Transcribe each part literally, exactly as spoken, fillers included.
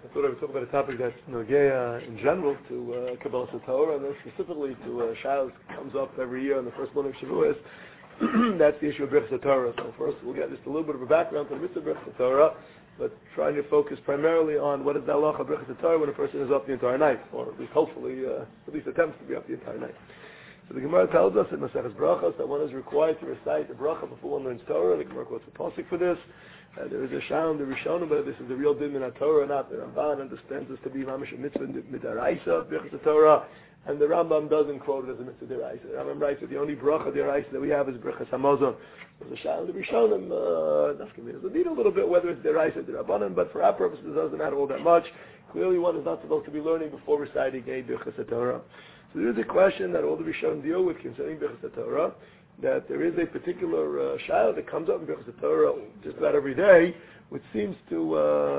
I thought I would talk about a topic that's Nogea in general to uh, Kabbalah Torah, and then specifically to uh, Shabbos comes up every year on the first morning of Shavuos. That's the issue of Birchas Torah. So first we'll get just a little bit of a background to the mitzvah of Birchas Torah, but trying to focus primarily on what is the halacha of Birchas Torah when a person is up the entire night, or at least hopefully, uh, at least attempts to be up the entire night. So the Gemara tells us in Maseches Brachos that one is required to recite the bracha before one learns Torah. The Gemara quotes a pasuk for this. Uh, there is a shayla, the Rishonim, but this is the real din in the Torah or not. The Ramban understands this to be mamish a mitzvah midaraisa of Birchas Torah, and the Rambam doesn't quote it as a mitzvah deraisa. The Rambam writes that the only bracha deraisa that we have is Birchas Hamazon. There's a shayla, the Rishonim, uh, that's going to need a little bit whether it's deraisa or derabanan, but for our purposes it doesn't matter all that much. Clearly one is not supposed to be learning before reciting a Birchas Torah. So there is a question that all the Rishonim deal with concerning Birchas Torah, that there is a particular uh, shayla that comes up in Birchas Torah just about every day, which seems to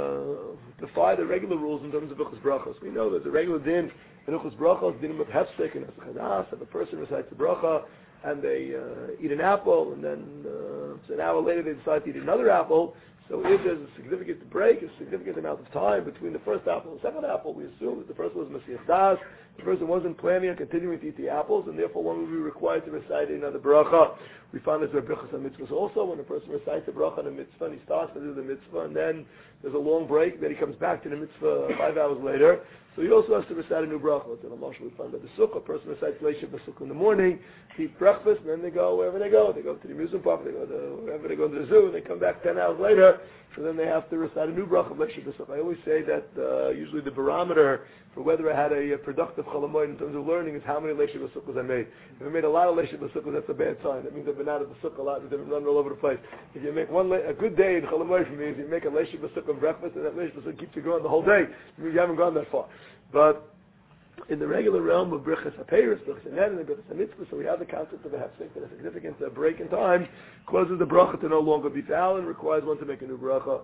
uh, defy the regular rules in terms of Birchas Brachos. We know there's a regular din in Birchas Brachos, dinim of hefsek and eschadas, if a person recites the bracha and they uh, eat an apple, and then uh, so an hour later they decide to eat another apple. So if there's a significant break, a significant amount of time between the first apple and the second apple, we assume that the first was Mesiach Das, the person wasn't planning on continuing to eat the apples, and therefore one would be required to recite another bracha. We found this in Birchas HaMitzvahs also, when a person recites a bracha on a mitzvah, and he starts to do the mitzvah, and then there's a long break, then he comes back to the mitzvah five hours later, so he also has to recite a new bracha. Let's say, we find that the sukkah, a person recites Leisha B'Sukkah in the morning, eat breakfast, and then they go wherever they go. They go to the amusement park, they go to wherever they go to the zoo, and they come back ten hours later, so then they have to recite a new bracha of Leisha B'Sukkah. I always say that uh, usually the barometer for whether I had a, a productive cholamoid in terms of learning is how many Leisha B'Sukkahs I made. If I made a lot of Leisha B'Sukkahs, that's a bad sign. That means I've been out of the sukkah a lot, and I've been running all over the place. If you make one, le- a good day in cholamoid for me is you make a Leisha B'Sukkah breakfast, and that Leisha B'Sukkah keeps you going the whole day. It means you haven't gone that far. But in the regular realm of Birchas HaPeiros, Birchas HaNeden, and Birchas HaMitzvah, so we have the concept of a hefsek, that a significant uh, break in time causes the bracha to no longer be valid and requires one to make a new bracha.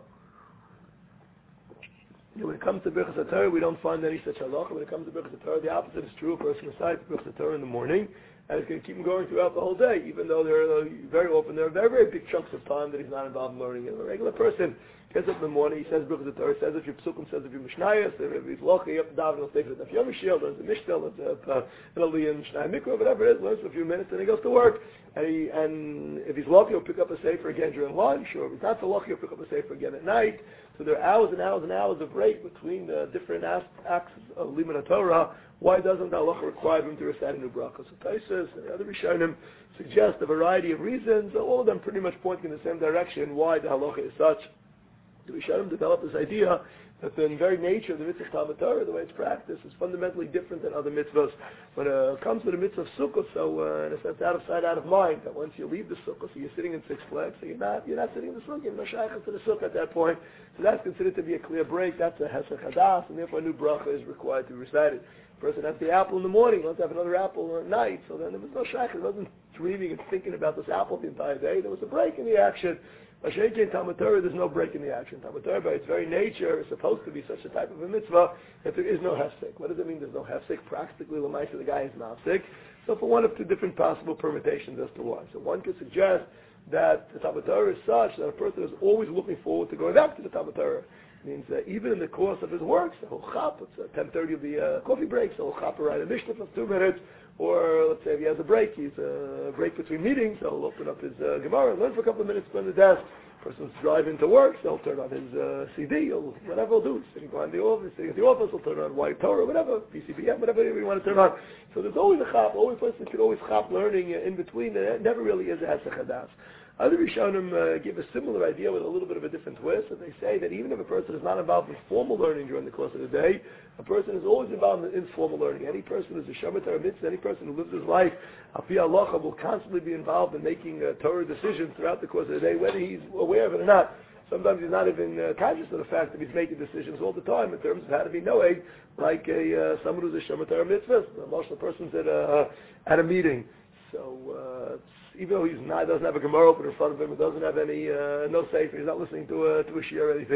You know, when it comes to Birchas Torah, we don't find any such halacha. When it comes to Birchas Torah, the opposite is true. A person recites Birchas Torah in the morning, and it's going to keep him going throughout the whole day, even though there are, uh, very often there are very, very big chunks of time that he's not involved in learning. A regular person gets up in the morning, he says Birchas Torah, says if you're Psukim, says if you're Mishnayos, if he's Lochi, up to daven, he'll stay for the Daf Yomi Shield, learns the Mishnah, learns the Aliyah, Mishnah Mikra, whatever it is, learns for a few minutes, and he goes to work. And, he, and if he's Lochi, he'll pick up a Sefer again during lunch, or if he's not so Lochi, he'll pick up a Sefer again at night. So there are hours and hours and hours of break between the different acts of Limud Torah. Why doesn't the halacha require him to recite a new bracha? So Taisus and the other Rishonim suggest a variety of reasons, all of them pretty much pointing in the same direction why the halacha is such. The Rishonim developed this idea that the very nature of the mitzvah Talmud Torah, the way it's practiced, is fundamentally different than other mitzvahs. When it comes to the mitzvah of Sukkot, so uh, in a sense, out of sight, out of mind, that once you leave the Sukkah, so you're sitting in Six Flags, so you're not, you're not sitting in the Sukkah, you're no shaykhs to the Sukkah at that point. So that's considered to be a clear break, that's a hesed hadas, and therefore a new bracha is required to be recited. The person has the apple in the morning, wants to have another apple at night, so then there was no shaykhs, it wasn't dreaming and thinking about this apple the entire day, there was a break in the action. Mashiach in Talmud Torah, there's no break in the action. Talmud Torah, by its very nature, is supposed to be such a type of a mitzvah that there is no hefsek. What does it mean there's no hefsek? Practically, l'maisa, the guy is mafsek. So for one of two different possible permutations as to why. So one could suggest that the Talmud Torah is such that a person is always looking forward to going back to the Talmud Torah. It means that even in the course of his work, so he'll chop, it's uh, ten thirty of the uh, coffee break, so he'll chop or write a Mishnah for two minutes, or let's say if he has a break, he's a uh, break between meetings, so he'll open up his uh, Gemara and learn for a couple of minutes, spend the desk. Person's driving to work, so he'll turn on his uh, C D, or whatever he'll do. He's sitting behind the office, sitting at the office, he'll turn on White Torah, whatever, P C B M, whatever you want to turn on. So there's always a chap, always a person should always chap learning uh, in between, and it never really is a hesed hadas. Other Rishonim uh, give a similar idea with a little bit of a different twist, and they say that even if a person is not involved in formal learning during the course of the day, a person is always involved in informal learning. Any person who's a Shomer Torah mitzvah, any person who lives his life, al pi halacha, will constantly be involved in making uh, Torah decisions throughout the course of the day, whether he's aware of it or not. Sometimes he's not even uh, conscious of the fact that he's making decisions all the time in terms of how to be noeg, like a uh, someone who's a Shomer Torah mitzvah. Most of the person's at a, at a meeting. So, uh, even though he's not, doesn't have a Gemara open in front of him, he doesn't have any, uh, no sefer, he's not listening to a, to a shiur or anything,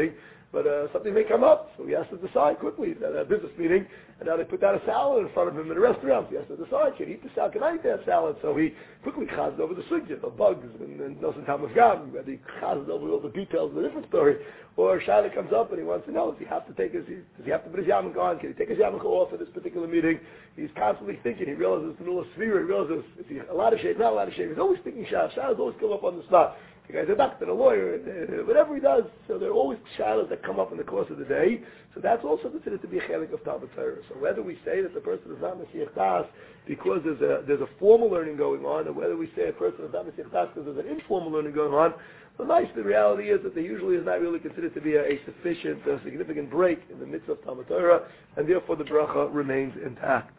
but uh, something may come up, so he has to decide quickly. He's at a business meeting, and now they put down a salad in front of him in a restaurant. He has to decide, can he eat the salad, can I eat that salad? So he quickly chazed over the sugya, the bugs, and, and doesn't have much gam. Whether he chazed over all the details is a different story. Or Shaila comes up and he wants to know, does he have to take his, does he have to put his yarmulke on? Can he take his yarmulke off at this particular meeting? He's constantly thinking. He realizes the nula svira. He realizes is he a lot of shade, not a lot of shade. He's always thinking Shaila. Shaila's always come up on the spot. The guy's a doctor, a lawyer, uh, whatever he does. So there are always Shailas that come up in the course of the day. So that's also considered to be a chelik of Talmud Torah. So whether we say that the person is not Mesiach Das because there's a there's a formal learning going on, or whether we say a person is not Mesiach Das because there's an informal learning going on, the nice, the reality is that there usually is not really considered to be a, a sufficient, uh, significant break in the midst of Talmud Torah, and therefore the bracha remains intact.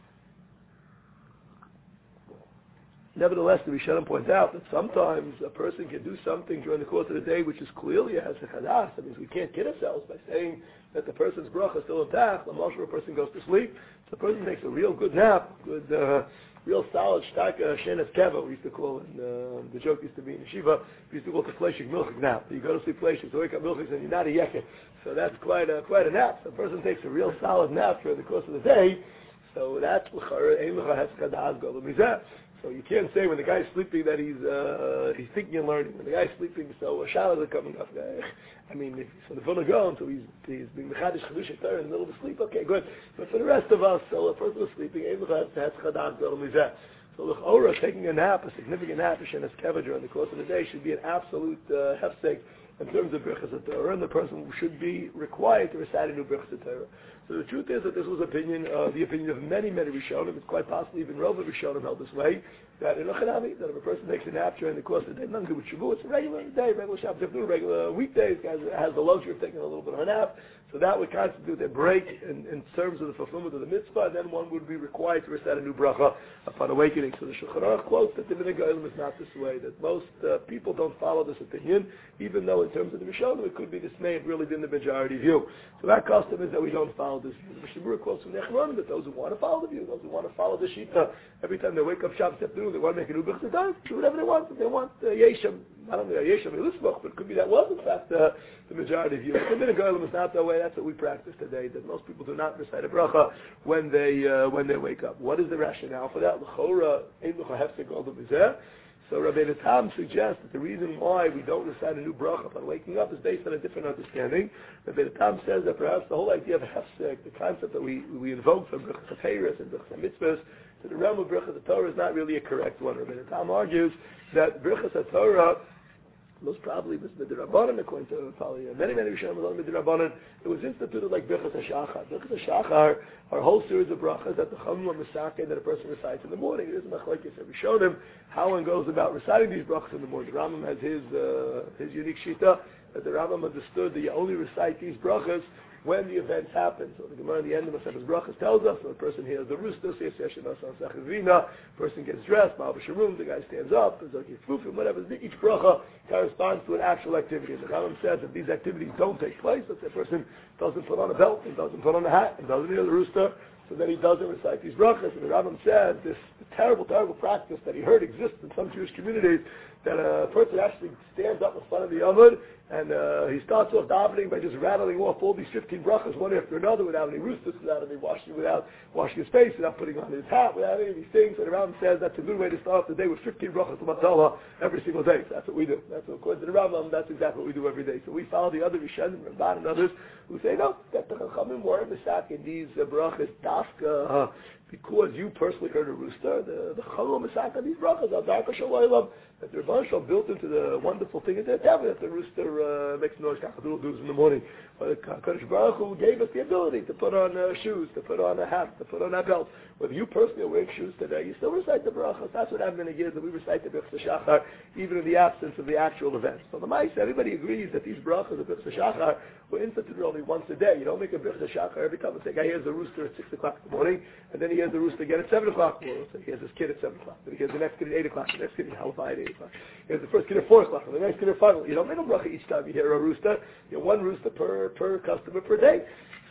Nevertheless, the Rishonim points out that sometimes a person can do something during the course of the day which is clearly a hesed chadas. That means we can't kid ourselves by saying that the person's bracha is still intact. The most of a person goes to sleep. So the person takes a real good nap, good, uh, real solid shtaka shenas keva, we used to call it. And, uh, the joke used to be in yeshiva, we used to call it the fleshig milchig nap. You go to sleep fleshig, so wake up milchig, and you're not a yeket. So that's quite a, quite a nap. So the person takes a real solid nap during the course of the day. So that's l'chara ein l'cha hesed chadas gadol mizeh. So you can't say when the guy's sleeping that he's uh, he's thinking and learning. When the guy's sleeping, so a shalas are coming up. I mean, if, so the phone going, so he's he's being mechadish chedush Torah in the middle of the sleep. Okay, good. But for the rest of us, so a person who's sleeping, ein l'cha hesed chadas gadol mizeh. So l'chora, taking a nap, a significant nap, a shenas keva during the course of the day should be an absolute uh, hefsek in terms of Birchas Torah, and the person should be required to recite a new Birchas Torah. So the truth is that this was opinion, uh, the opinion of many, many Rishonim. It's quite possible even Rov Rishonim held this way, that in Lachanami, that if a person takes a nap during the course of the day, nothing to do with Shavuot, it's a regular day, regular Shabbos, if regular weekdays, guys has the luxury of taking a little bit of a nap, so that would constitute a break in, in terms of the fulfillment of the mitzvah, and then one would be required to recite a new bracha upon awakening. So the Shulchan Aruch quotes that the Minhag HaOlam is not this way, that most uh, people don't follow this opinion, even though in terms of the Rishonim it could be this may have really been the majority view. So that custom is that we don't follow this view. The Mishnah Berurah quotes from Nechemon that those who want to follow the view, those who want to follow the Shita, every time they wake up Shabbos afternoon, they want to make a new Birchas Torah, do whatever they want. If they want uh, Yeshem, I don't know, Yeshem Elismach, but it could be that was in fact uh, the majority view. But the Minhag HaOlam is not that way. That's what we practice today, that most people do not recite a bracha when they uh, when they wake up. What is the rationale for that? L'chora ein l'cha hefsek gadol mizeh. So Rabbeinu Tam suggests that the reason why we don't recite a new bracha upon waking up is based on a different understanding. Rabbeinu Tam says that perhaps the whole idea of hefsek, the concept that we we invoke from Birchas HaTeiros and Birchas HaMitzvahs to the realm of Birchas Torah is not really a correct one. Rabbeinu Tam argues that Birchas Torah most probably was Midrabanan, according to probably many, many Rishonim was on Midrabanan. It was instituted like Birchas HaShachar. Birchas HaShachar are a whole series of brachas that the Chachamim are misaken that a person recites in the morning. It is machlokes every Rishonim how one goes about reciting these brachas in the morning. The Rambam has his uh, his unique shita that the Rambam understood that you only recite these brachas when the events happen. So the Gemara at the end of Masechtas Brachas tells us when a person hears the rooster, says Yeshem Asan Sachivina, person gets dressed, Ma'al B'Sharum, the guy stands up, there's like Yifufim, whatever. Each bracha corresponds to an actual activity. And the Rambam says if these activities don't take place, if the person doesn't put on a belt, and doesn't put on a hat, and doesn't hear the rooster, so then he doesn't recite these brachas. And the Rambam says this terrible, terrible practice that he heard exists in some Jewish communities, that a person actually stands up in front of the Amud and uh, he starts off davening by just rattling off all these fifteen brachas one after another without any roosters, without any washing, without washing his face, without putting on his hat, without any of these things. And the Rambam says that's a good way to start the day with fifteen brachas to Matzalah every single day. So that's what we do. That's what, according to the Rambam, that's exactly what we do every day. So we follow the other Rishonim, Ramban and others who say no, that the Chachamim were misaken these uh, brachas dafka uh, because you personally heard a rooster. The the Chachamim misaken these brachas al darka shalaylam, that the Rebbeinu Shalom built into the wonderful thing in their tablet that the rooster uh, makes noise kachadul in the morning. But Kadosh Baruch Hu gave us the ability to put on uh, shoes, to put on a hat, to put on a belt. Whether you personally are wearing shoes today, you still recite the brachas. That's what happened in the years that we recite the Birchas HaShachar, even in the absence of the actual events. So the Ma'aseh, everybody agrees that these brachas of Birchas HaShachar were instituted only once a day. You don't make a Birchas HaShachar every time and say, guy hears the rooster at six o'clock in the morning, and then he hears the rooster again at seven o'clock in the morning. So he hears his kid at seven o'clock, then he hears the next kid at eight o'clock, the next kid at half at eight o'clock. He hears the first kid at four o'clock, and the next kid at five o'clock. You don't make a bracha each time you hear a rooster. You have one rooster per, per customer per day.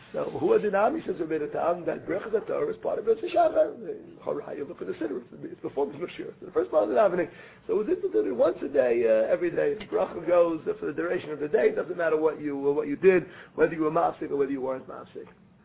So who adinami says Rabbeinu Tam that Birchas Torah is part of Birchas Shachar. You look at the siddur; it's before the Mishmir. So the first part of the davening. So it's instituted once a day, uh, every day. The bracha goes uh, for the duration of the day. It doesn't matter what you uh, what you did, whether you were mafsik or whether you weren't mafsik.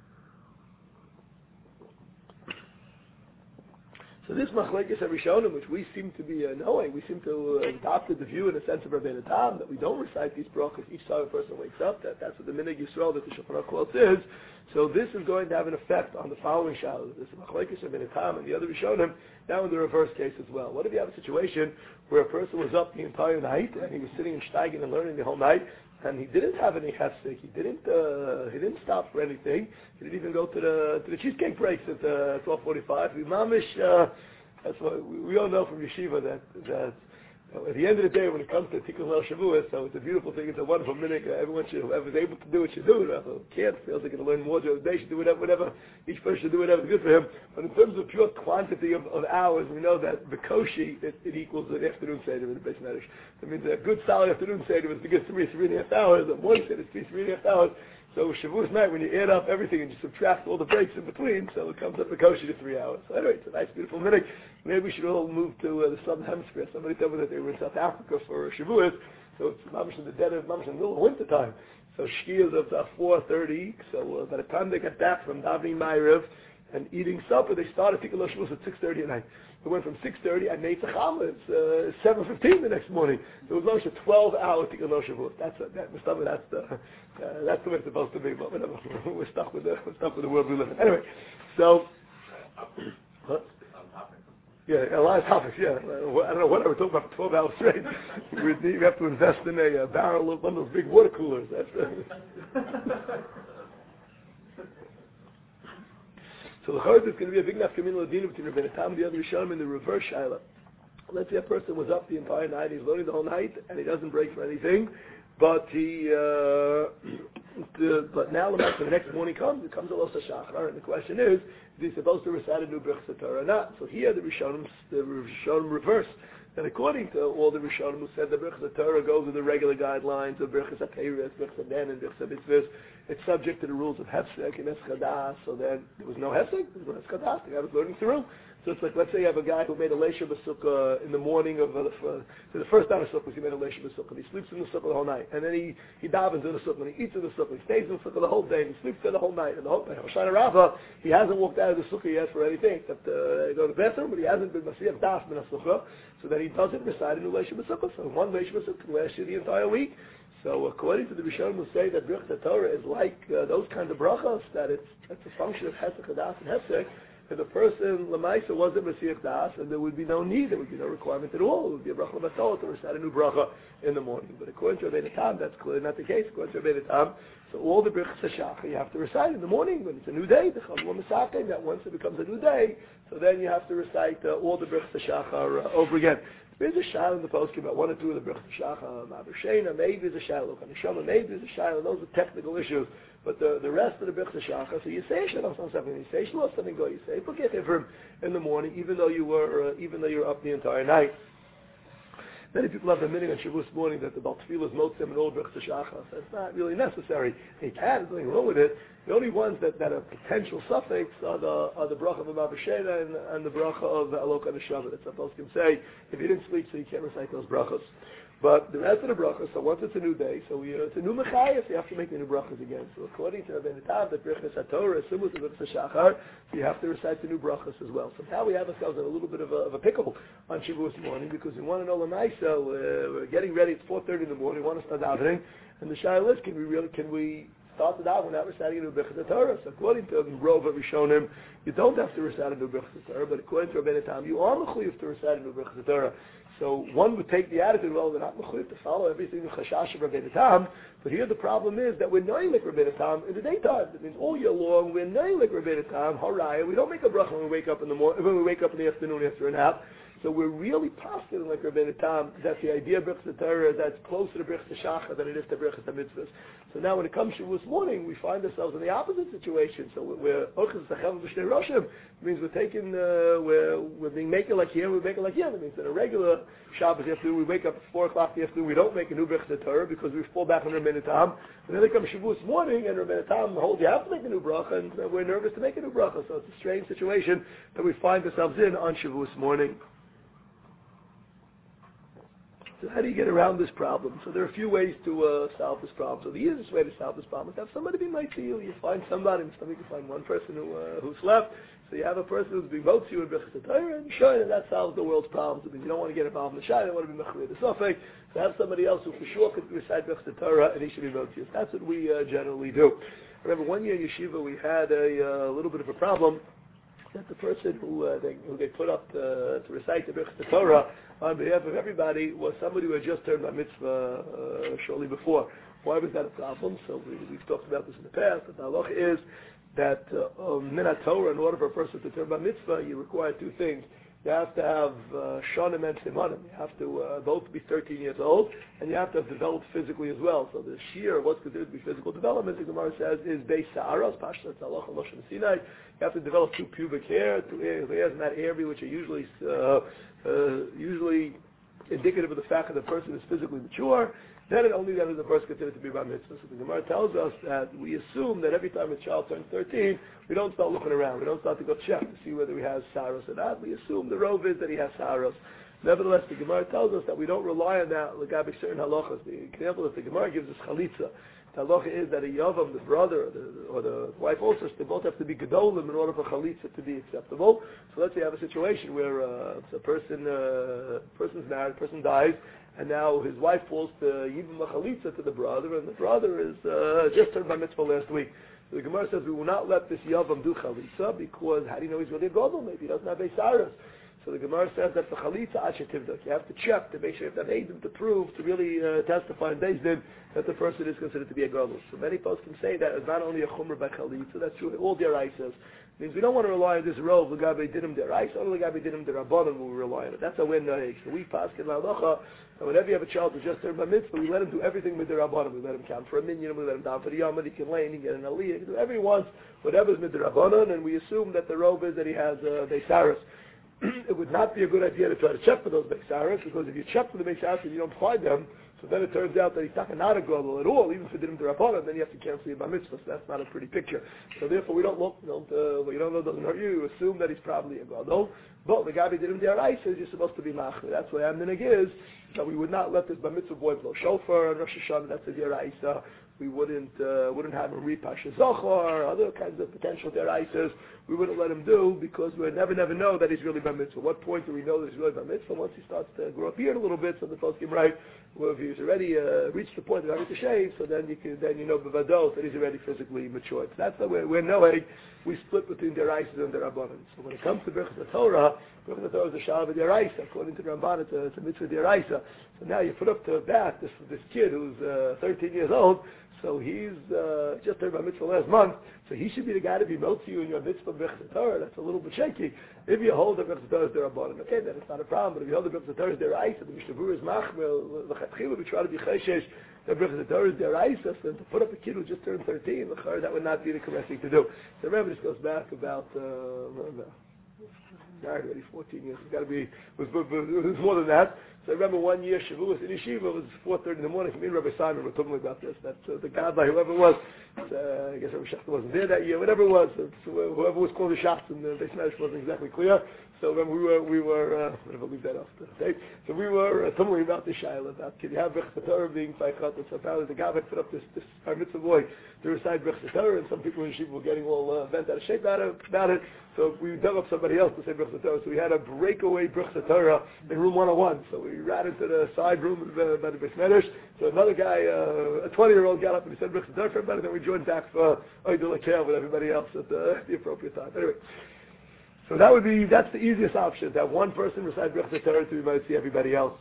So this machlekes Rishonim, which we seem to be uh, knowing, we seem to uh, adopted the view in a sense of Rabbeinu Tam that we don't recite these brachas each time a person wakes up. That that's what the Minhag Yisrael that the Shulchan Aruch quotes is. So this is going to have an effect on the following shalos. This machlekes Rabbeinu Tam and the other Rishonim. Now in the reverse case as well. What if you have a situation where a person was up the entire night and he was sitting and steiging and learning the whole night, and he didn't have any hefsek. He didn't. Uh, he didn't stop for anything. He didn't even go to the to the cheesecake breaks at uh, twelve forty-five. We mamish. Uh, that's what we, we all know from yeshiva that that uh, at the end of the day, when it comes to Tikkun Leil Shavuos, so it's a beautiful thing. It's a wonderful minute. Uh, everyone should, whoever's able to do it should do it. Whoever can't, feels like going to learn more during the day, should do whatever. whatever. Each person should do whatever's good for him. But in terms of pure quantity of, of hours, we know that the koshi it, it equals an afternoon seder in the Beis Medrash. That means a good solid afternoon seder is to get three, three and a half hours. A morning seder is three, three and a half hours. So Shavuos night, when you add up everything and you subtract all the breaks in between, so it comes up a koshi to three hours. So anyway, it's a nice, beautiful minute. Maybe we should all move to uh, the southern hemisphere. Somebody told me that they were in South Africa for Shavuos, so it's mamish in the dead of mamish in the middle of winter time. So shkia is at uh, four thirty. So uh, by the time they get back from davening Ma'ariv and eating supper, they started Tikkun Leil Shavuos at six thirty at night. They went from six thirty at Neitz Chama. It's uh, seven fifteen the next morning. It was almost a twelve-hour Tikkun Leil Shavuos. That's a, that, that's the uh, that's the way it's supposed to be. But whatever, we're stuck with the we're stuck with the world we live in. Anyway, so. Huh? Yeah, a lot of topics, yeah. I don't know what I was talking about for twelve hours straight. We need, we have to invest in a, a barrel of one of those big water coolers. That's uh, So the chayt is going to be a big nafkamin ladina between Rabbeinu Tam and the other Rishonim in the reverse shaila. Let's say a person was up the entire night, he's learning the whole night, and he doesn't break for anything, but he, uh, the, but now the next morning comes, it comes a los hashachar, and the question is, is he supposed to recite a new Birchas Torah or not? So here the Rishonim, the Rishonim reverse. And according to all the Rishonim who said the Birchas Torah goes with the regular guidelines of Birchas HaTeiros, Birchas HaDen, and Birchas HaMitzvahs, it's subject to the rules of Hefsek and Eschadas, so then there was no Hefsek, there was no Eschadas, the guy was learning through. So it's like, let's say you have a guy who made a Leisha B'Sukkah in the morning of, uh, for, so the first time of Sukkah, he made a Leisha B'Sukkah, he sleeps in the Sukkah the whole night, and then he, he davens in the Sukkah, and he eats in the Sukkah, he stays in the Sukkah the whole day, and he sleeps there the whole night, and the whole day, Hoshana Rabbah, he hasn't walked out of the Sukkah yet for anything, except uh, go to the bathroom, but he hasn't been Masiyah Das in the Sukkah, so that he doesn't recite a new Leisha B'Sukkah, so one Leisha B'Sukkah can last you the entire week. So according to the Rishonim who say that Birchas Torah is like uh, those kinds of brachas, that it's, it's a function of Hesek, Hadas, and Hefsek, if the person, Lamaisa, wasn't Mesiach Das, and there would be no need, there would be no requirement at all. It would be a bracha l'matol to recite a new bracha in the morning. But according to Rabbeinu Tam, that's clearly not the case. According to Rabbeinu Tam, so all the Birchas HaShachar you have to recite in the morning when it's a new day, the Chavua Mesakein, that once it becomes a new day, so then you have to recite uh, all the Birchas HaShachar uh, over again. There's a shayla in the poskim about one or two of the Birchas HaShachar, Ma'aber maybe there's a shayla, Neshama, maybe there's a shayla, those are technical issues. But the, the rest of the Birchas HaShachar, so you say Shalom something, you say Shalom something, go, you say forget Ivrim in the morning, even though you were, uh, even though you were up the entire night. Many people have the meaning on Shavuos morning that the Baal Tefillah is Motzim and all Birchas HaShachar. So it's not really necessary. They can, there's nothing wrong with it. The only ones that, that are potential suffix are the are the bracha of Ma'aber and, and the bracha of Alok Neshama. That's what poskim say. If you didn't sleep, so you can't recite those brachas. But the rest of the brachas, so once it's a new day, so we, uh, it's a new mechayah, so you have to make the new brachas again. So according to Rabbeinu Tam, the Birchas HaTorah is similar to Birchas HaShachar, so you have to recite the new brachas as well. So now we have ourselves in a little bit of a, of a pickle on Shavuos morning, because we want to know Lamaisa, so uh, we're getting ready, it's four thirty in the morning, we want to start davening, and the shayla is, can we really, can we start it out without reciting a new Birchas Torah? So according to Rova Rishonim, you don't have to recite a new Birchas Torah, but according to Rabbeinu Tam, you are mechuyev to recite a new Birchas Torah. So one would take the attitude, well, we're not mechuyev to follow everything in Chashash of Rabbeinu Tam, but here the problem is that we're knowing like Rabbeinu Tam in the daytime. That means all year long we're knowing like Rabbeinu Tam, haraya. We don't make a bracha when we wake up in the morning, when we wake up in the afternoon after a nap. So we're really positive, like Rabbeinu Tam, that the idea of Birchas Torah is that's closer to Birchas Shachar than it is to Birchas HaMitzvahs. So now when it comes to Shavuos morning, we find ourselves in the opposite situation. So we're Orchis Zachav B'Shnei Roshim. It means we're taking, uh, we're, we're being making like here, we're making like here. That means that a regular Shabbos afternoon, we wake up at four o'clock in the afternoon, we don't make a new Birchas Torah because we fall back on Rabbeinu Tam. And then they come Shavuos morning, and Rabbeinu Tam holds you have to make a new bracha, and uh, we're nervous to make a new bracha. So it's a strange situation that we find ourselves in on Shavuos morning. So how do you get around this problem? So there are a few ways to uh, solve this problem. So the easiest way to solve this problem is to have somebody be nice to you. You find somebody, and somebody can find one person who uh, who's left. So you have a person who's being votes you in Birchas Torah, and sure, and that solves the world's problems. I mean, you don't want to get involved in the shai, you don't want to be mechalei the sofek. So have somebody else who for sure could recite Birchas Torah, and he should be votes you. That's what we uh, generally do. I remember one year in yeshiva we had a uh, little bit of a problem. That the person who uh, they, who they put up to, to recite the Birchas Torah on behalf of everybody was somebody who had just turned bar mitzvah uh, shortly before. Why was that a problem? So we, we've talked about this in the past. But the halacha is that uh, um, min Torah, in order for a person to turn bar mitzvah, you require two things. You have to have uh, shonim and simanim. You have to uh, both be thirteen years old, and you have to have developed physically as well. So the shear of what's considered to be physical development, the Gemara says, is beis sa'aros, pashtas halacha Moshe Sinai. You have to develop two pubic hair, two hairs in that area, which are usually uh, uh, usually indicative of the fact that the person is physically mature. Then and only then is the person considered to be bar mitzvah. So the Gemara tells us that we assume that every time a child turns thirteen, we don't start looking around. We don't start to go check to see whether he has saros or not. We assume the rove is that he has saros. Nevertheless, the Gemara tells us that we don't rely on that l'gabe certain halachas. The example that the Gemara gives is chalitza. The halacha is that a yavam, the brother or the, or the wife also, they both have to be gedolim in order for chalitza to be acceptable. So let's say you have a situation where uh, a person, uh, person's married, person dies, and now his wife falls to yibum chalitza to the brother, and the brother is uh, just turned bar mitzvah last week. So the Gemara says we will not let this yavam do chalitza because how do you know he's really a gadol? Maybe he doesn't have beisaris. So the Gemara says that the chalitza ad shetivdak, you have to check to make sure if that aids to prove, to really uh, testify in Beis Din that the person is considered to be a gadol. So many folks can say that it's not only a chumrah by chalitza, that's true in all deraisas. Means we don't want to rely on this rove, l'gabe dinim deraisa, only l'gabe dinim derabanan will we rely on it. That's how we're nahig. So we pass in halacha, and whenever you have a child who's just turned bar mitzvah, we let him do everything with derabanan. We let him count for a minyan, we let him down for the yamad, he can lay, he can get an aliyah, he can do whatever he wants, whatever's with derabanan, and we assume that the rove is that he has uh, beisaris. It would not be a good idea to try to check for those beisaris, because if you check for the beisaris and you don't find them, so then it turns out that he's not a gadol at all, even if it didn't derabbanan, then you have to cancel your bar mitzvah. So that's not a pretty picture. So therefore, we don't look, we don't, uh, what you don't know doesn't hurt you. You assume that he's probably a gadol. But the gabi didn't deraisa, you're supposed to be machmir. That's why Amninig is that we would not let this bar mitzvah boy blow shofar on Rosh Hashanah. That's a deraisa. We wouldn't uh, wouldn't have him read Pasha Zohar, other kinds of potential deraisas. We wouldn't let him do because we would never, never know that he's really bar mitzvah. What point do we know that he's really bar mitzvah? Once he starts to grow up beard a little bit, so the folks can right. Well, if he's already uh, reached the point of having to shave, so then you can then you know b'vadot that he's already physically matured. So that's the way we're knowing we split between deraisas and derabbanan. So when it comes to Birchas Torah, Birchas Torah is a shalva deraisa. According to the Ramban, it's a, it's a mitzvah deraisa. So now you put up to bat this this kid who's uh, thirteen years old. So he's uh, just turned bar mitzvah last month, so he should be the guy to be motzi you in your mitzvah Birchas Torah. That's a little bit shaky. If you hold the Birchas Torah is derabbanan, okay, then it's not a problem. But if you hold the Birchas Torah is deraisa, the Mishnah Berurah is machmir. The we try to be cheshesh. The Birchas Torah is deraisa, so to put up a kid who just turned thirteen, that would not be the correct thing to do. So remember, this goes back about. Uh, married already fourteen years. It's got to be. It was, it was more than that. So I remember one year Shavuos in yeshiva. It was four thirty in the morning. Me and Rabbi Simon were talking about this. That uh, the Gabbai, whoever it was, uh, I guess Rabbi Shachter wasn't there that year. Whatever it was, uh, so whoever was calling the shots in the Beis Medrash wasn't exactly clear. So when we were, we were. Uh, whatever, leave that off the tape. So we were uh, talking about the shaila about can you have Birchas Torah being Faychat, and so apparently the Gabbai put up this this bar mitzvah boy to recite Birchas Torah, and some people in yeshiva were getting all uh, bent out of shape about it. About it. So we dug up somebody else to say Birchas Torah. So we had a breakaway Birchas Torah in room one oh one. So we ran into the side room uh, by the Beis Medrash. So another guy, uh, a twenty-year-old, got up and he said Birchas Torah for everybody. Then we joined back for Oidul Akel with everybody else at the, the appropriate time. Anyway, so that would be that's the easiest option. To have one person recite Birchas Torah to we might see everybody else.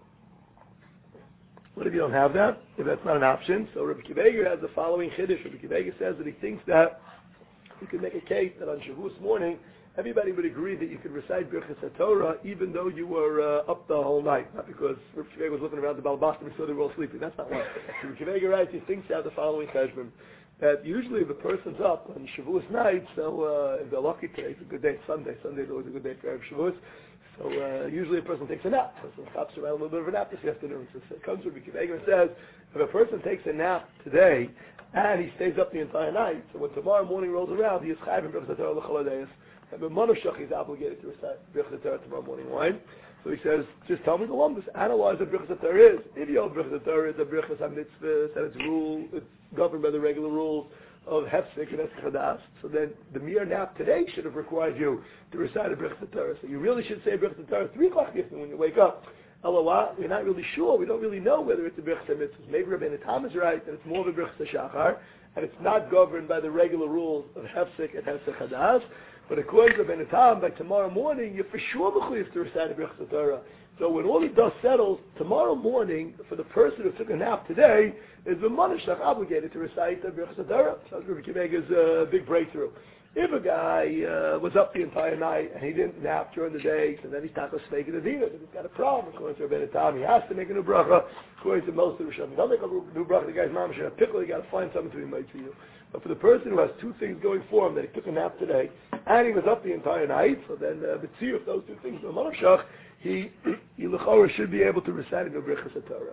What if you don't have that? If that's not an option, so Rabbi Akiva Eiger has the following chiddush. Rabbi Akiva Eiger says that he thinks that you can make a case that on Shavuos morning, everybody would agree that you could recite Birchas HaTorah even though you were uh, up the whole night. Not because Rabbi Akiva was looking around the Balabasta and saw they were all sleeping. That's not why. Rabbi Akiva writes, he thinks out the following cheshbon, that usually if a person's up on Shavuos night, so uh, if they're lucky today, it's a good day, it's Sunday. Sunday is always a good day for Erev Shavuos. So uh, usually a person takes a nap. A person stops around a little bit of a nap this afternoon. So it comes to Rabbi Akiva and says, if a person takes a nap today and he stays up the entire night, so when tomorrow morning rolls around, he is chayav in Birchas HaTorah l'chol hadayos. And when Monoshach is obligated to recite Birchas HaTorah tomorrow morning. Why? So he says, just tell me the lumbus. Analyze what Birchas HaTorah is. If you know Birchas HaTorah is a Birchas HaMitzvah, and it's rule, it's governed by the regular rules of Hefsek and Esek Hadas, so then the mere nap today should have required you to recite a Birchas HaTorah. So you really should say Birchas HaTorah three o'clock in the afternoon when you wake up. Eloah, we're not really sure. We don't really know whether it's a Birchas HaMitzvah. Maybe Rabbeinu Tam is right that it's more of a Birchas HaShachar, and it's not governed by the regular rules of Hefsek and Esek Hadas. But according to Rabbeinu Tam, by tomorrow morning, you're for sure mechuyev to recite a Birchas HaTorah. So when all the dust settles, tomorrow morning, for the person who took a nap today, is the Monoshach obligated to recite the Birchas HaTorah. So that's Rabbi Akiva's uh, big breakthrough. If a guy uh, was up the entire night and he didn't nap during the day, so then he's not going to snake in the dinner. He's got a problem. According to Rabbeinu Tam, he has to make a new bracha. According to most of the Rishonim, don't make a new bracha. The guy's mom should have pickle. You got to find something to be made for you. But for the person who has two things going for him, that he took a nap today and he was up the entire night, so then uh, see if those two things are Monoshach, he he l'chorah should be able to recite in the Birchas HaTorah.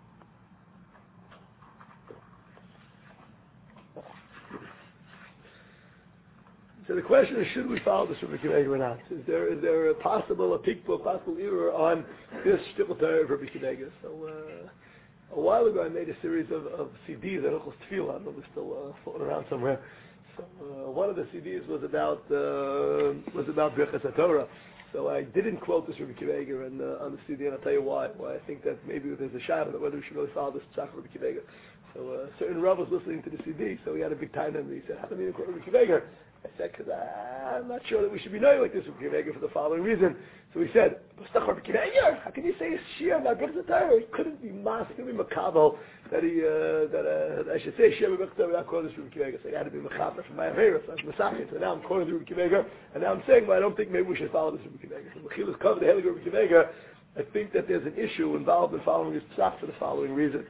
So the question is, should we follow this Rabbi Akiva or not? Is there is there a possible, a pikpul, possible error on this shtickle Torah of Rabbi Akiva? So uh, a while ago I made a series of, of C Ds that Ochos Tefillah, I know they're still uh, floating around somewhere. So uh, one of the C Ds was about uh, was about Birchas HaTorah. So I didn't quote this Rabbi Akiva and, uh, on the C D, and I'll tell you why. Why I think that maybe there's a shadow that whether we should really follow this Tzach Rabbi Akiva. So uh, a certain Rav was listening to the C D, so he had a big time on me. He said, "How come you didn't quote Rabbi Akiva?" I said, because I'm not sure that we should be knowing like this with Rabbi Akiva for the following reason. So he said, Rabbi Akiva, how can you say a shir about Birchas HaTorah? He couldn't be mas, he couldn't be makabel that he uh, that uh, I should say shir about Birchas HaTorah without calling this Rabbi Akiva. So he had to be makabel from my avera, so I'm masachin. So now I'm calling Rabbi Akiva, and now I'm saying, well, I don't think maybe we should follow this Rabbi Akiva. So Mechilus covered the Helig Rabbi Akiva. I think that there's an issue involved in following this psach for the following reason.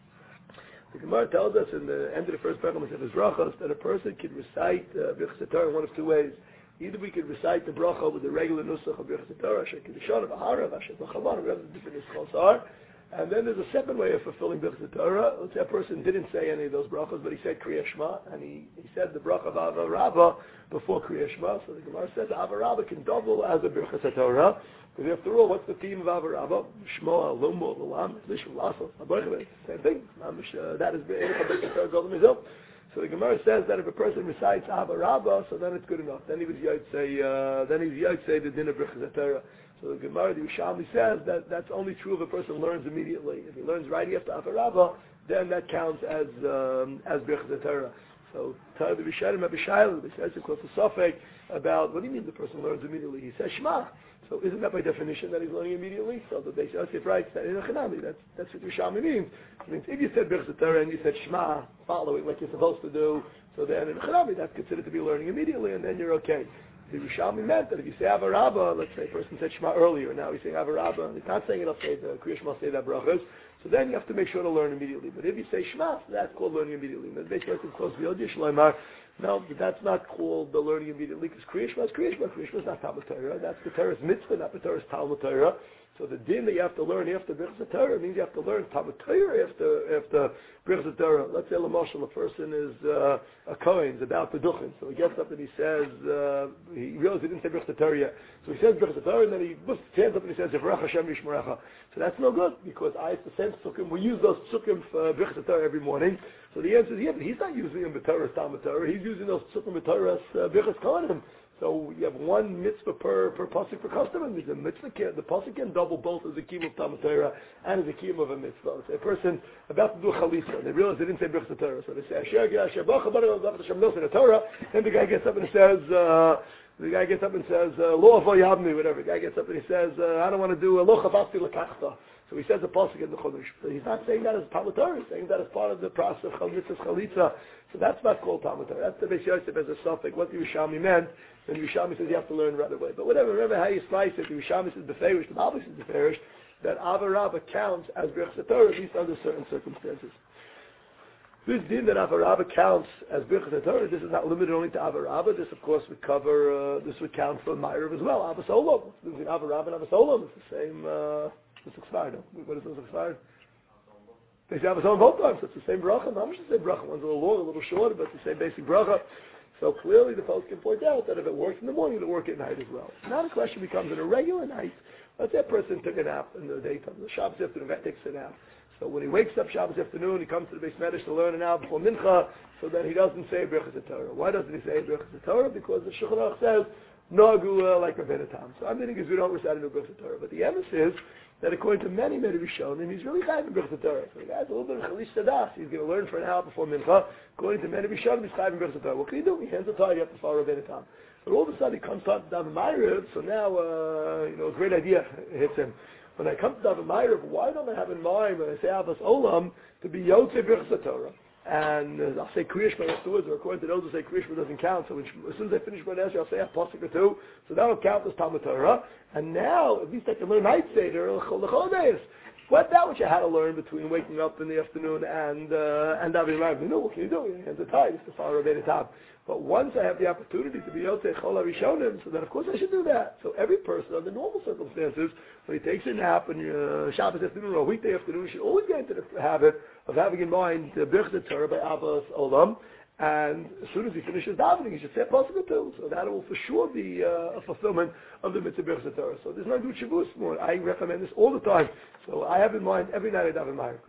The Gemara tells us in the end of the first paragraph of his brachos that a person can recite uh, Birchas HaTorah in one of two ways. Either we could recite the bracha with the regular nusach of Birchas HaTorah, Asher Kiddushan, V'harav, Asher B'chavan, whatever the different nuschos are. And then there's a second way of fulfilling Birchas HaTorah. Let's say a person didn't say any of those brachos, but he said Kriya Shema, and he, he said the bracha of Ava Rabbah before Kriya Shema. So the Gemara says Ava Rabbah can double as a Birchas HaTorah. Because after all, what's the theme of Ava Rabbah? Shmoa, Lumo, Lulam, Lishma, Lasso, same thing. That is Birchas HaTorah Golden Mizil. So the Gemara says that if a person recites Ava Rabbah, so then it's good enough. Then he was Yotzei, uh, then he's Yotzei the din of Birchas HaTorah. So the Gemara, the Yerushalmi says that that's only true if a person learns immediately. If he learns right after Ava Rabbah, then that counts as um, as Birchas HaTorah. So Torah the Rishonim Abishayla, he says, of course, a Sofek about what do you mean the person learns immediately? He says Shema. So isn't that by definition that he's learning immediately? So the Beis Yosef writes that in a Chanami, that's that's what Yerushalmi means. It means if you said Birchas HaTorah and you said Shema, following like you're supposed to do, so then in a Chanami that's considered to be learning immediately, and then you're okay. The Yerushalmi meant that if you say Ava Rabbah, let's say a person said Shema earlier, now he's saying Ava Rabbah, he's not saying it'll say the Kriya Shema, say that brachas, so then you have to make sure to learn immediately. But if you say Shema, that's called learning immediately. The Beis Yosef close V'yod Yishleimar. No, that's not called the learning immediately, because Kriya Shema is Kriya Shema. Kriya Shema is not Talmud Torah. That's the Torah's mitzvah, not the Torah's Talmud Torah. So the din that you have to learn after Birchas HaTorah means you have to learn Talmud Torah after after Birchas HaTorah. Let's say L'moshel, a person is uh, a Kohen, is about the Duchen. So he gets up and he says, uh, he realizes he didn't say Birchas HaTorah yet. So he says Birchas HaTorah, and then he puts his hands up and he says, Yivrach Hashem Yishmerecha. So that's no good, because I have to send psukim. We use those psukim for Birchas HaTorah every morning. So the answer is, yeah, but he's not using them b'Torah's Talmud Torah. He's using those psukim b'Torah's uh, Birchas Kohanim. So you have one mitzvah per per pasuk per customer. There's a mitzvah can, the pasuk can double both as a kiyum of Talmud Torah and as a kiyum of a mitzvah. So a person about to do a chalitza, they realize they didn't say Birchas HaTorah, so they say Asher Asher Baruch Baruch Hashem Nosei the Torah, and the guy gets up and says. Uh, The guy gets up and says, "Lo avo yavni," whatever. The guy gets up and he says, uh, "I don't want to do a lo chavasti lekachta." So he says a pasuk in the Chumash. But he's not saying that as Talmud Torah. He's saying that as part of the process of Chalitza Chalitza. So that's not called Talmud Torah. That's the Beis Yosef as a suffix. What the Yerushalmi meant, and the Yerushalmi says you have to learn right away. But whatever, remember how you slice it. The Yerushalmi says Beferish, the Bible says Beferish, that Ava Rabba counts as Birchas Torah, at least under certain circumstances. This din that Ava Rabba counts as Birchas Torah, this is not limited only to Ava Rabba. This, of course, would cover, uh, this would count for Ma'ariv as well. Ava Solam. Between Ava Rabba and Ava Solam, it's the same, uh, it's expired. What is this expired? They say Ava Solam both times. It's the same bracha. Not much the same bracha. One's a little longer, a little shorter, but it's the same basic bracha. So clearly the post can point out that if it works in the morning, it'll work at night as well. Now the question becomes, in a regular night, let's say a person took a nap in the daytime, the Shabbos afternoon, guy takes a nap. So when he wakes up Shabbos afternoon, he comes to the Beis Medrash to learn an hour before Mincha, so then he doesn't say Birchas Torah. Why doesn't he say Birchas Torah? Because the Shulchan Aruch says, Nagu uh, like Rabbeinu Tam. So I'm thinking is we don't recite a new Birchas Torah. But the evidence is that according to many, many Rishonim, he's really chayv in Birchas Torah. So the guy's a little bit of Chalish Sadas. He's going to learn for an hour before Mincha. According to many Rishonim, he's chayv in Birchas Torah. What can he do? He hands the Torah up to follow Rabbeinu Tam. But all of a sudden he comes to Daven Ma'ariv, so now, uh, you know, a great idea hits him. When I come to Daven Ma'ariv, why don't I have in mind when I say Avos Olam to be Yotzei Birchas Torah? And uh, I'll say Kriya Shema afterwards, or according to those who say Kriya Shema doesn't count, so when, as soon as I finish my Nesher, I'll say a pasuk or two, so that'll count as Talmud Torah. And now, at least I can learn Night Seder, or Chol Chodeis. What that which I had to learn between waking up in the afternoon and uh, and Daven Ma'ariv? You know, what can you do? Your hands are tied, it's to follow Rabbeinu Tam. But once I have the opportunity to be Yotzei Chol HaRishonim, so then of course I should do that. So every person, under normal circumstances, when he takes a nap on uh, Shabbos afternoon or a weekday afternoon, he should always get into the habit of having in mind the Birchas Torah by Avos Olam. And as soon as he finishes davening, he should say a pasuk or two. So that will for sure be uh, a fulfillment of the mitzvah Birchas Torah. So there's no do Shavuos more. I recommend this all the time. So I have in mind every night I daven Ma'ariv.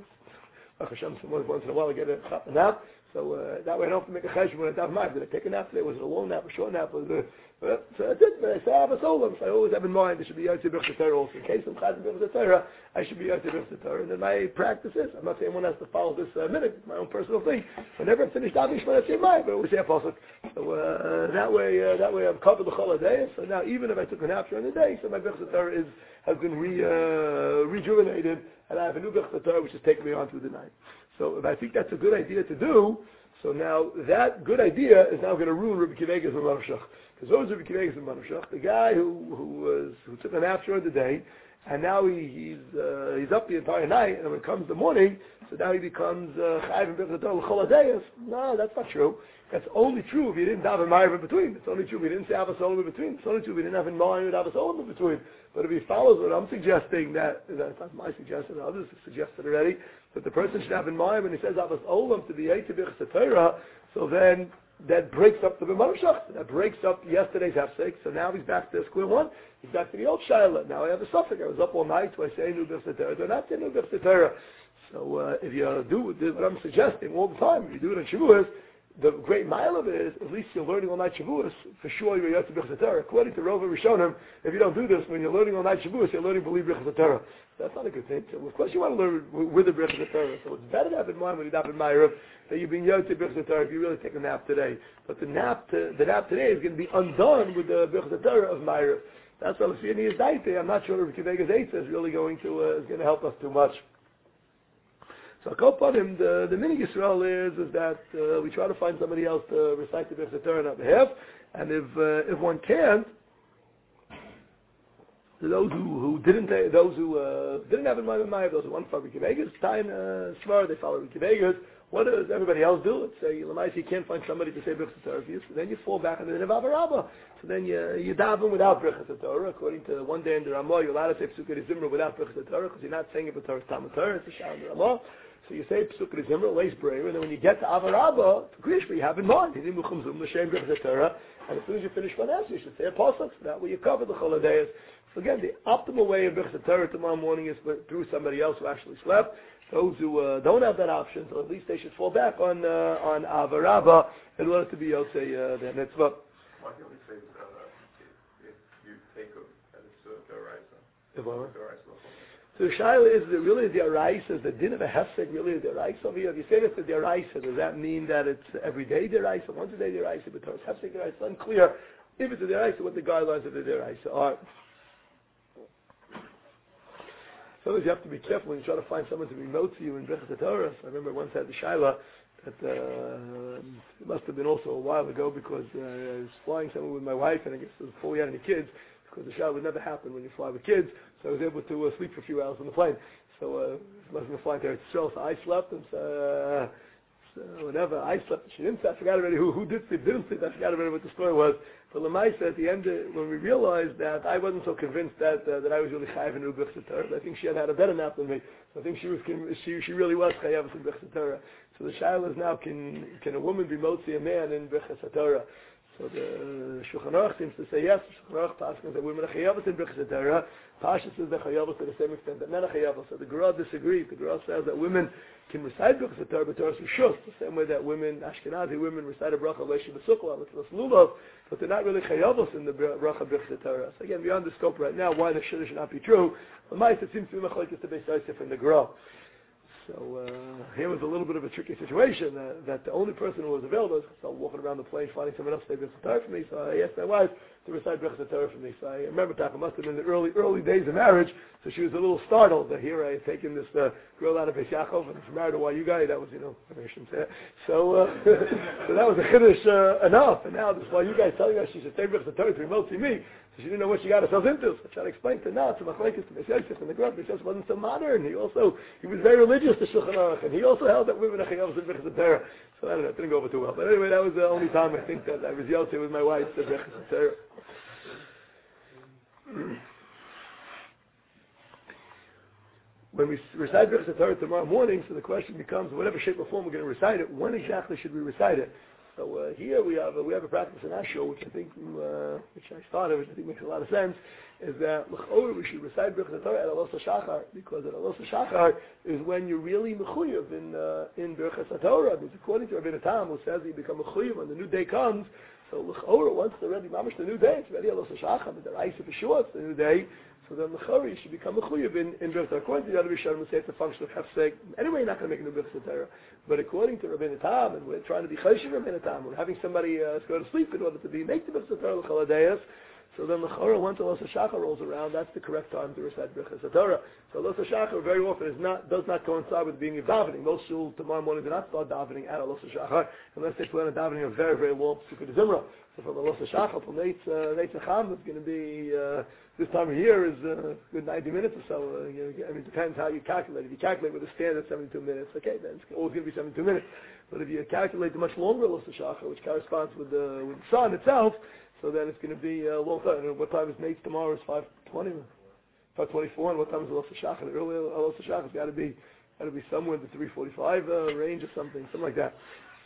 Once in a while I get a nap. So uh, that way I don't have to make a cheshbon when I daven Ma'ariv. Did I take a nap today? Was it a long nap, a short nap? Was it, uh, so that's it. But I say I have a soul. So I always have in mind there should be Yotzei Birchas Torah also. In case I'm chayv Birchas Torah, I should be Yotzei Birchas Torah. And then my practice is, I'm not saying one has to follow this uh, minute. It's my own personal thing. Whenever I finish davening Shema, I say Ma'ariv, but I always say a pasuk. So uh, that way, uh, that way I've covered the chol day. So now even if I took a nap during the day, so my Birchas Torah is has been re, uh, rejuvenated, and I have a new Birchas Torah which is taking me on through the night. So if I think that's a good idea to do, so now that good idea is now going to ruin Rabbi Akiva Eiger's Manushach. Because what was Rabbi Akiva Eiger's Manushach? The guy who who was who took a nap during the day, and now he, he's uh, he's up the entire night, and when it comes the morning, so now he becomes chayv in Birchas Torah l'chol hadayos. No, that's not true. That's only true if you didn't daven Ma'ariv in between. It's only true if you didn't say Avos Olam in between. It's only true if you didn't have in mind with Avos Olam in between. But if he follows what I'm suggesting, that that's not my suggestion, others have suggested already, that the person should have in mind when he says Avos Olam to be Yotzei Birchas Torah, so then that breaks up the B'Manushach. That breaks up yesterday's hefsek. So now he's back to square one. He's back to the old Shaila. Now I have a suffix. I was up all night, so I say New Birchas Torah. Do not say New Birchas Torah. So uh, if you do what I'm suggesting all the time, if you do it on Shavuos, the great mile of it is, at least you're learning all night Shavuos, for sure you're Yotzei Birchas Torah. According to Rova Rishonim, if you don't do this, when you're learning all night Shavuos, you're learning B'li Birchas Torah. That's not a good thing. So of course you want to learn with the Birchas Torah. So it's better to have in mind when you daven Ma'ariv that you've been Yotzei Birchas Torah if you really take a nap today. But the nap, to, the nap today is going to be undone with the Birchas Torah of Ma'ariv. That's why L'Siyani is daite. I'm not sure if Akiva Eiger's Eitzah is really going to uh, is going to help us too much. So Kol Panim, the the minig Yisrael is is that uh, we try to find somebody else to recite the Birchas Torah on our behalf, and if uh, if one can't, those who, who didn't those who uh, didn't have in mind Ma'ariv, those who want to follow Akiva Eiger's time uh, Shvar, they follow Akiva Eiger's. What does everybody else do? Let's say Lamais, you can't find somebody to say Birchas Torah for you, so then you fall back on the Nevav Rabbah. So then you you daven without Birchas Torah. According to one day in the Ramah, you're allowed to say Pesukei Zimra without Birchas Torah because you're not saying it with Torah Talmud Torah. It's a Shah in the Ramah. So you say Pesukei Zimra, Leis Breyer, and then when you get to Avarabba, to Kriyashma, you have in mind, and as soon as you finish one answer, you should say a pasuk. So that way you cover the Choladayas. So again, the optimal way of Birchas Torah tomorrow morning is through somebody else who actually slept. Those who uh, don't have that option, so at least they should fall back on uh, on Avarabba in order to be Yotzei uh, their mitzvah. Why can't we say uh, if, if you take a, that it's uh, Doraisa? If what? Doraisa. So the shaila is that really the Araisa, is the din of a hefsek really the Araisa over here? If you say it's the Araisa, does that mean that it's every day the Araisa, once a day the Araisa, but it's hefsek the Araisa? It's unclear if it's the Araisa, what the guidelines of the Araisa are. sometimes you have to be careful when you try to find someone to be motzi you in Birchas Torah. So I remember I once had the Shaila that uh, it must have been also a while ago because uh, I was flying somewhere with my wife, and I guess it was before we had any kids, because the Shaila would never happen when you fly with kids. So I was able to uh, sleep for a few hours on the plane. So uh, it must have been flying there. So I slept, and uh, so whenever I slept, she didn't sleep. I forgot already who who did sleep, didn't sleep. I forgot already what the story was. But Lamaisa, at the end, uh, when we realized that I wasn't so convinced that uh, that I was really chayav in Birchas Torah, I think she had had a better nap than me. So I think she was she she really was chayav in Birchas Torah. So the shaila is now, can can a woman be motzi a man in Birchas Torah? So the Shulchan Aruch seems to say yes. Shulchan Aruch passes that women are chayav in Birchas Torah. Pasha says they're chayav to the same extent that men are chayav. So the Gra disagrees. The Gra says that women can recite Birchas Torah, but Torah Rishus, the same way that women, Ashkenazi women, recite a bracha leishi b'sukkah, mitzvahs lulav, but they're not really chayavos in the bracha Birchas Torah. So again, beyond the scope right now, why the shidduch should not be true. The mice, it seems to be machlokes to Beis Yosef and the Gra. So uh, here was a little bit of a tricky situation uh, that the only person who was available was so walking around the plane finding someone else to say Birchas Torah for me. So I asked my wife to recite Birchas Torah for me. So I remember that it must have been the early early days of marriage. So she was a little startled that here I had taken this uh, girl out of Beis Yaakov and she's married to a Y U guy. That was, you know, I shouldn't say that. So, uh, so that was a chiddush uh, enough. And now this Y U guy is telling her she should say Birchas Torah to remote see me. So she didn't know what she got herself into. So I tried to explain to her, no, to machlokes to Beis Yosef and the Gra. Beis Yosef wasn't so modern. He also, he was very religious to Shulchan Aruch, and he also held that women are chayavos in Birchas Torah. So I don't know, it didn't go over too well. But anyway, that was the only time I think that I was yeltsin with my wife to Birchas Torah. When we recite Birchas Torah tomorrow morning, so the question becomes, whatever shape or form we're going to recite it, when exactly should we recite it? So uh, here we have uh, we have a practice in our show, which I think uh, which I started, which I think makes a lot of sense, is that l'chora we should recite Birchas Torah at Alos HaShachar, because at Alos HaShachar is when you're really mechuyev in uh, in Birchas Torah. Because according to Rabbeinu Tam, who says you become mechuyev when the new day comes. So l'chora, once they're ready, mamash the new day, it's ready Alos HaShachar, but the Raisa for sure it's the new day. So then l'chora you should become mechuyev in in Birchas Torah. According to the other Rishonim, we say it's a function of hefsek. Anyway, you're not going to make a new Birchas Torah. But according to Rabbeinu Tam, and we're trying to be choshev Rabbeinu Tam, we're having somebody uh, go to sleep in order to be make the Birchas Torah l'chaladeus. So then l'chora, once Alos HaShachar rolls around, that's the correct time to recite Birchas Torah. So Alos HaShachar very often is not does not coincide with being in davening. Most shul tomorrow morning do not start davening at Alos HaShachar unless they plan on davening a very very long Sukkot Zimra. So from Alos HaShachar from Neitz Chacham is going to be uh, this time of year is uh, a good ninety minutes or so. Uh, you know, I mean, it depends how you calculate. If you calculate with a standard seventy-two minutes, okay, then it's always going to be seventy-two minutes. But if you calculate the much longer Alos HaShachar, which corresponds with the with the sun itself, so then it's going to be a long time. And what time is Neitz tomorrow? Is five twenty, five twenty-four. And what time is Alos HaShachar? The early Alos HaShachar has got to be got to be somewhere in the three forty-five uh, range or something, something like that.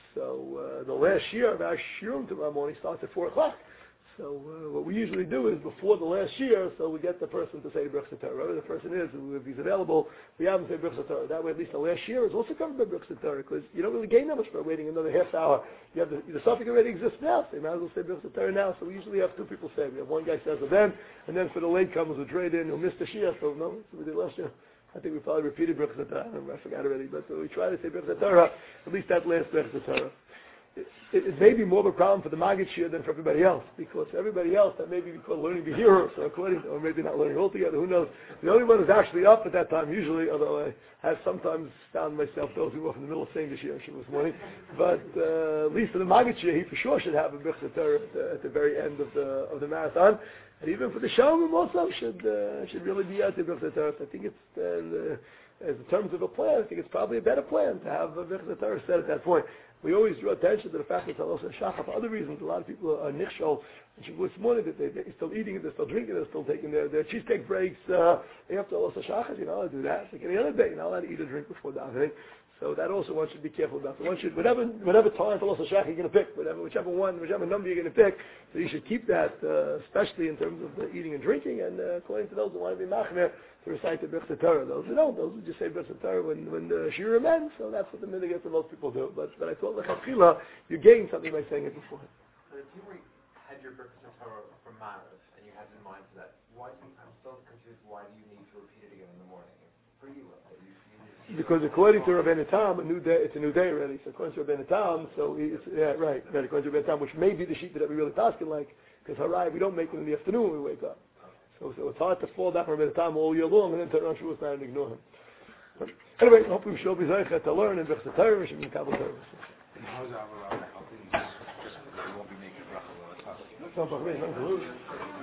So uh, the last year of our shiurim tomorrow morning starts at four o'clock. So uh, what we usually do is before the last year, so we get the person to say Birchas Torah. Whoever the person is, if he's available, we have him say Birchas Torah. That way, at least the last year is also covered by Birchas Torah, because you don't really gain that much by waiting another half hour. You have the, the suffix already exists now, so you might as well say Birchas Torah now. So we usually have two people say. We have one guy says it then, and then for the late comers who trade in, who missed the Shia, so no, so we did last year. I think we probably repeated Birchas Torah. I forgot already, but so we try to say Birchas Torah, at least that last Birchas Torah. It, it, it may be more of a problem for the Maggid Shir than for everybody else, because everybody else that maybe because learning the hero, so according to, or maybe not learning altogether, who knows. The only one who's actually up at that time usually, although I have sometimes found myself dozing off in the middle of saying the Shir this morning, but uh, at least for the Maggid Shir, he for sure should have a Birchas Torah at, the, at the very end of the of the marathon. And even for the Shalom also should uh, should really be at the Birchas Torah. So I think it's uh, the, as in terms of a plan, I think it's probably a better plan to have a Birchas Torah set at that point. We always draw attention to the fact that Alos HaShachar, for other reasons, a lot of people are nichshol. This morning, that they, they're still eating it, they're still drinking, they're still taking their, their cheesecake breaks uh, after Alos HaShachar. You know, I do that. It's like any other day. You're not allowed to eat or drink before davening. So that also one should be careful about. So one should, whatever, whatever time for Alos HaShachar you're going to pick, whatever, whichever one, whichever number you're going to pick, so you should keep that, uh, especially in terms of the eating and drinking. And uh, according to those who want to be machmer, to recite the Birchas Torah. Those who don't, those who just say Birchas Torah when when the shiurim ends. So that's what the minhag that most people do. But but I thought lechatchila you gain something by saying it before. So if you had your Birchas Torah from Marav and you had in mind for that, why do you, I'm still confused. Why do you need to repeat it again in the morning? For you, you, you because according to Rabbeinu Tam, a new day, it's a new day already. So according to Rabbeinu Tam, so it's yeah right, right. According to Rabbeinu Tam, which may be the sheet that we really paskin like, because harai we don't make it in the afternoon when we wake up. So, so it's hard to fall back on a bit of time all year long and then turn on Shavuos night and ignore him. But anyway, hopefully we shall be zeichet to learn and Birchas Torah, we should be Kabbalah Torah. And how's Avraham helping? Just, just, we won't be making bracha all the time. That's not for me, it's not for